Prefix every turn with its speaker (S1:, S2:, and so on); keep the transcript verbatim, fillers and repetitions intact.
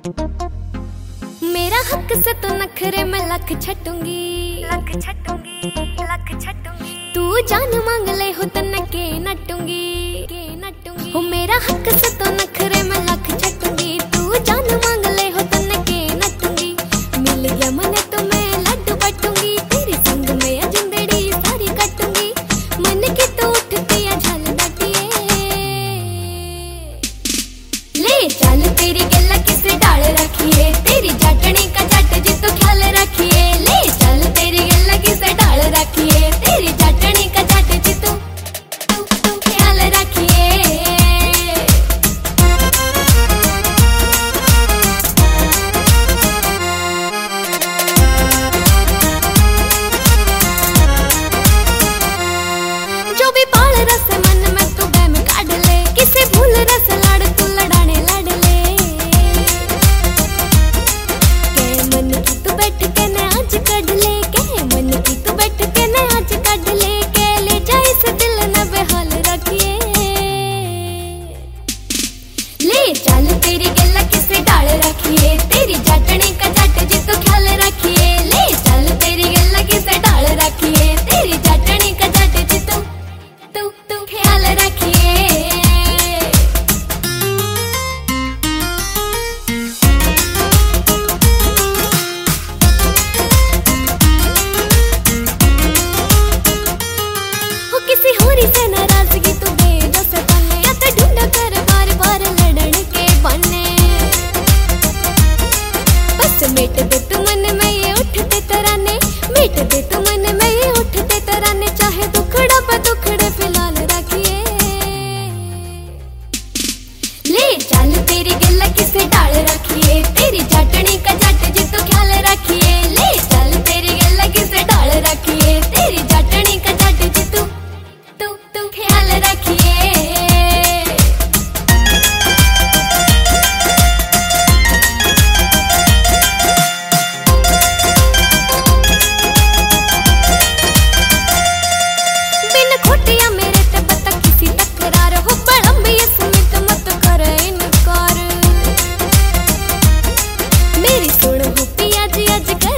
S1: मेरा हक से तो नखरे में लख छटूंगी, लख छटूंगी, लख छटूंगी। तू जान मांग ले हो तन के नटूंगी, के नटूंगी। हो मेरा हक से तो नखरे में लख छटूंगी, तू जान मांग ले हो तन के नटूंगी। मिल गया मने तो मैं लड्डू बटूंगी, तेरे संग में जिंदड़ी सारी कटूंगी। मन की तो उठती है झल डटिए, ले चल तेरी गल्ला किसे डाल रखिए, तेरी जटनी का जट जी तो ख्याल रखिए। ले चल तेरी गल्ला किसे डाल रखिए, तेरी जटनी का जट जी तो तू तू ख्याल रखिए। जो भी पाल रस मन में तू बैम काढ़ ले, किसे भूल रस लाड़ तू लड़ाने लड़ ले। के मन की तू बैठ के ने आज काढ़ ले, के मन की तू बैठ के ने आज काढ़ ले। के ले जा इस दिल न बेहाल रखिए, ले चल तेरी गल्ला किसे डाल रखिए, तेरी जटनी का जट जी तो ख्याल रखिए। ले चल तेरी गल्ला किसे डाल रखिए, तेरी जटनी का जट जी तो तू तू ख्याल रखिए। हो किसी होरी से नाराजगी तू भेजो सताने, या तो ढूंढा कर बार बार लड़न के बहाने। बस मिट दे तू मन में ये उठते तराने, मिट दे तू मन में ये उठते तराने। चाहे दुखड़ा पे दुखड़े फिलहाल रखिए, ले चल तेरी गल्ला किसे डाल रखिए, तेरी जटनी का जट जी तो ख्याल रखिए। ले चल तेरी गल्ला किसे डाल रखिए, तेरी जटनी का जट जी तू तू तू ख्याल रखिए। बिन खोटिया मेरे ते बता किसी टकरार हो, बड़म भी स्मित मत कर इनकार। मेरी सुन हो पिया जी अज कर